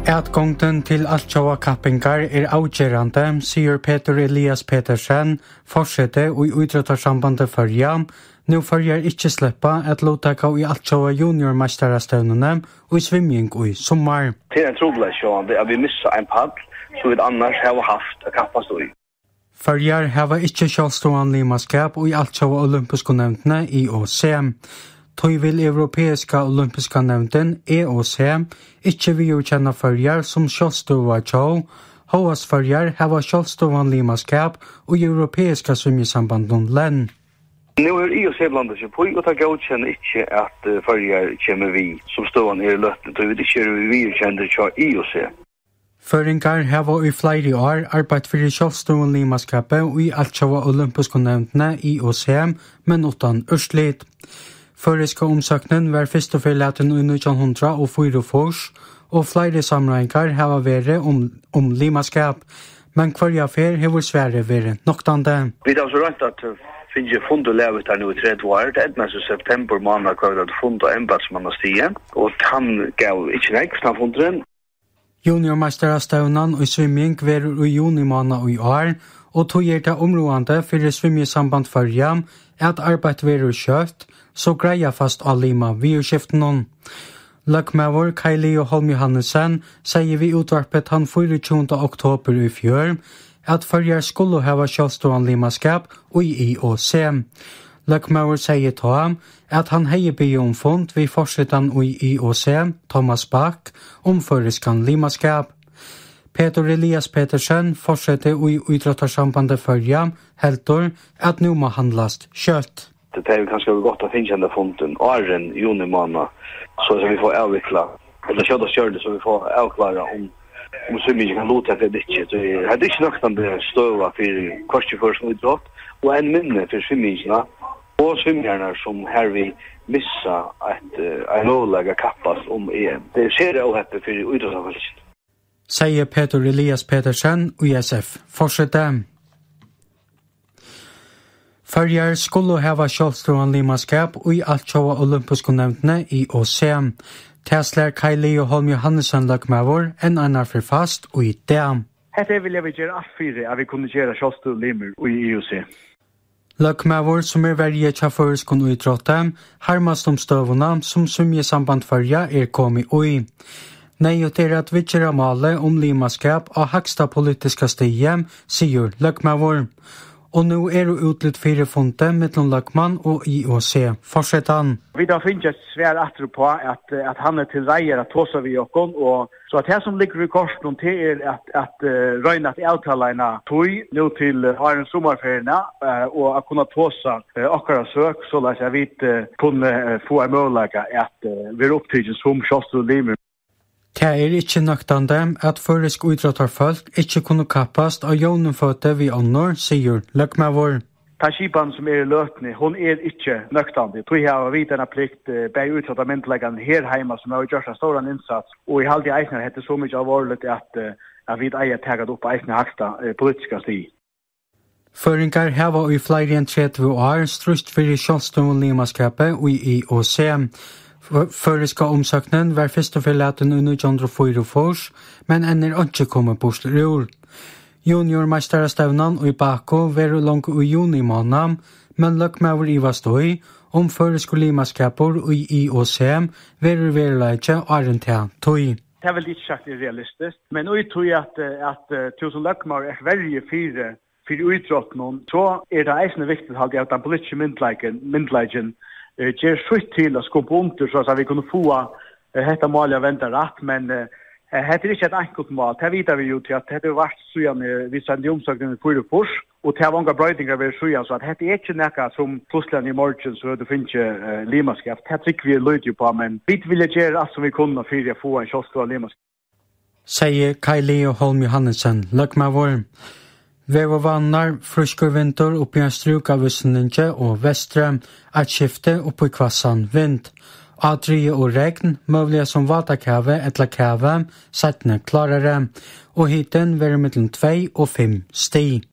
Atgången till Altjoa kappingar avgörande, säger Peter Elias Petersen, forsette och idrottssambandet Føroya. Nu följer inte släppa att låta i Altjoa juniormästarstävnene och i svimming och i sommar. Det är en trolig sjön att vi missar en pall så vi annars har haft att kappas då i. Føroya har inte självstående limaskap och i Altjoa olympiska nämndene IOC. Tøy vil Europeiska olympiska nämnden EOC ikke vidkjenne Føroya som sjálvstøva tjå, HOAS Føroya hava sjálvstøvan limaskap og Europeiska svimmisambanden LEN. Nu är IOC blandat sig på och jag godkänner inte att Føroya kommer vi som ståvan löftet och vi inte vidkänner tjå IOC. Føringar hava i flere år arbeid for sjálvstøvan limaskapet og i Altjoa olympiska nämndene IOC, men utan urslit. Føriska omsøknen var først og fremlaten i 1944, og flere sammenhengar hava vært om limaskap, men hver affær har svære vært noktande. Vi har så rett at finne fundet levet her nå i 3 år. Det er i september måned hver vi fundet embedsmannastige, og han gav ikke nek for han fundet den. Juniormesterstevnen og svimming var i juni måned i år, og tog det områdende for svimmisamband Føroya at arbeid var kjøtt, så greia fast av lima virskiften. Løkmæver Kaili Holm Johannessen sier vi utvarpet han 24. oktober i fjør at Føroya skulle hava sjálvstående limaskap og i IOC. Løkmæver sier til ham at han hei bygge omfund vi forsetan i IOC, Thomas Bach, føriskan limaskap. Peter Elias Petersen forsette i idrottssambandet Føroya heldur at nu må handlast kjøtt. Det är kanske gott att finna den fonden åren juni månad så vi får avveckla eller köra det så vi får avklara om så mycket kan låta det inte. Det hade inte något att stöva för kostförsörjning idrott och en minne för svimmingarna och svimmarna som här vi missa att nålaga kappas om EM. Det ser det ohäppe för idrottsavhållningen. Säger Peter Elias Petersen och ISF. Fortsätter. Føroya skulle hava sjálvstående limaskap og i Altjoa olympiska nämndene IOC. Tesler Kaili Holm Johannessen Løkmæver en annar for fast og i det. Hette vil jeg gjøre alt fire at vi kunne gjøre sjálvstående limer i IOC. Løkmæver som verje tja føreskon utrådte, harmast støvuna som svimmisamband Føroya kommet ui. Nejut at vi gjør male om limaskap av haksta politiska stige, sier Løkmæver. Og nu det utlytt 4 fundet mellom Løkman og IOC. Fortsettan. Vi har finnet svær atro på at han til reier at tåsa vi okkon, og så at det som ligger i korsen til at røyne at avtaleina tog nu til Arens sommerferierna og at kunne tåsa okkara søk, så at vi kunne få en mulighet at vi opptidgen som sjåstru limer. Det ikke nøktande at førisk idrottarfolk ikke kunne kappast av jonumføte vi ånder, sier Løkmæver. Ta skipan som løtne, hun ikke nøktande. Tog har vi denne plikt bei utsatta myndleggen her heima som har gjort en stor innsats. Og i halde eisner hette så mye alvorligt at vi eier taget opp eisner haksta politiska sti. Føringar hava i flere enn 30 år strust for sjálvstående limaskapet og i IOC. Føriska omsøknen var først og fremlaten i 1944, men ender ikke kommet bort ur. Juniormesterstevnen i Baku var langt i juni måned, men Løkmæver i Vastøy om føriska limaskaper i IOC var verleidje orientert tøy. Det er vel ikke sagt realistisk, men jeg tror at tusen Løkmæver verje fire utrådene, så det eisende viktig at den politiske myndleggen ger skytt til å skubbe under så at vi kunne få dette målet å vente rett, men det ikke et enkelt mål. Det vet vi jo til at det har vært søyan vi sendte omsøkningen i 4 fors, og det har mange brøydinger ved søyan, så at det ikke noe som plutselig i morgen så du finner limaskap. Det trykker vi løyde jo på, men vi vil gjøre alt som vi kunne for å få en kjølstor limaskap. Sier Kaili Holm Johannessen, Løkmæver. Vevervannar, frisker vinter oppi en struk av Østninge og Vestre, et skifte oppi kvassan vind. Adrie og regn, møvlige som vatakave etla kave, settene klarere, og hiten være mellom 2 og 5 sti.